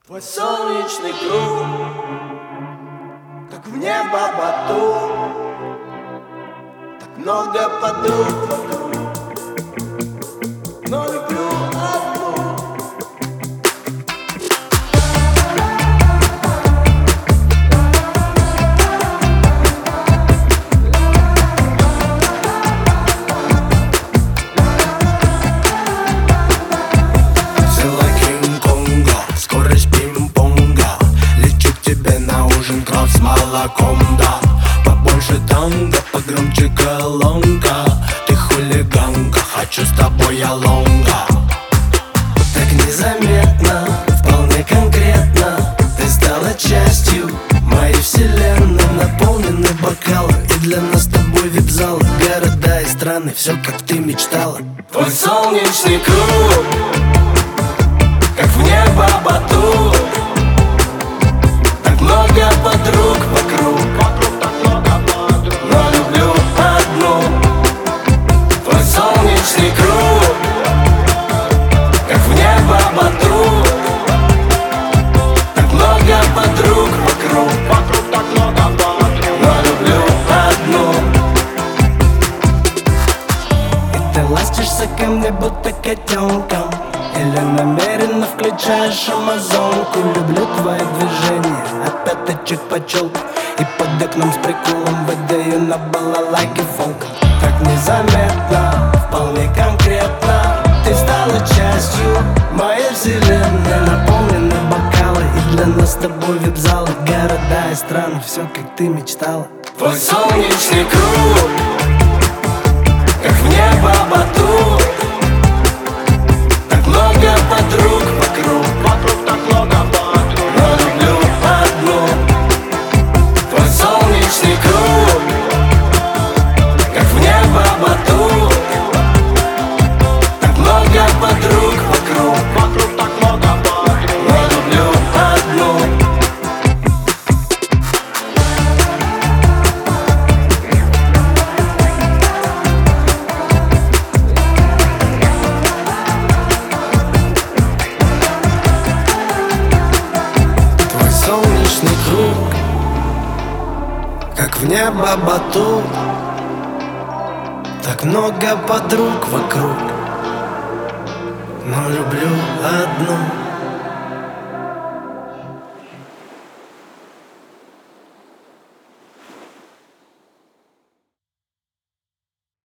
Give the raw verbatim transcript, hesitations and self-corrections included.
Твой солнечный круг, как в небо батут, так много подруг вокруг, но люблю одну. Сила Кинг-Конга, скорость пинг-понга. Лечу к тебе на ужин кровь с молоком, да. Побольше танго, погромче колонка. Ты хулиганка, хочу с тобой я лонга. Так незаметно, вполне конкретно ты стала частью моей вселенной. Наполнены бокалы, и для нас с тобой вип-залы. Города и страны, все как ты мечтала. Твой солнечный круг, как в небо батут, так много подруг вокруг, но люблю одну. Твой солнечный круг, как в небо батут, так много подруг вокруг, но люблю одну. И ты ластишься ко мне будто котенком, или намеренно включаешь амазонку. Люблю твои движения от пяточек по челку, и под окном с приколом выдаю на балалайке фолк. Так незаметно, вполне конкретно ты стала частью моей вселенной. Наполнены бокалы, и для нас с тобой вип-залы. Города и страны, все как ты мечтала. Твой солнечный круг, как в небо батут, так много подруг вокруг, но люблю одну. Твой солнечный круг, как в небо батут, так много подруг вокруг, но люблю одну. Солнечный круг, как в небо батут, так много подруг вокруг, но люблю одну.